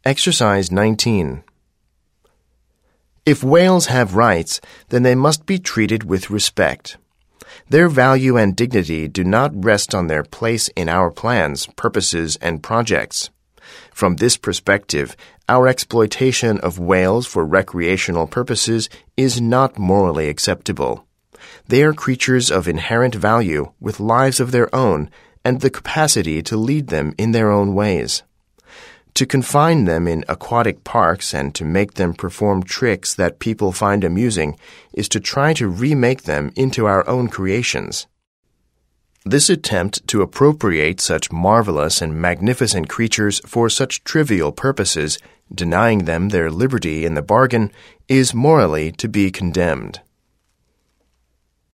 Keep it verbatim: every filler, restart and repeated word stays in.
Exercise nineteen. If whales have rights, then they must be treated with respect. Their value and dignity do not rest on their place in our plans, purposes, and projects. From this perspective, our exploitation of whales for recreational purposes is not morally acceptable. They are creatures of inherent value with lives of their own and the capacity to lead them in their own ways. To confine them in aquatic parks and to make them perform tricks that people find amusing is to try to remake them into our own creations. This attempt to appropriate such marvelous and magnificent creatures for such trivial purposes, denying them their liberty in the bargain, is morally to be condemned.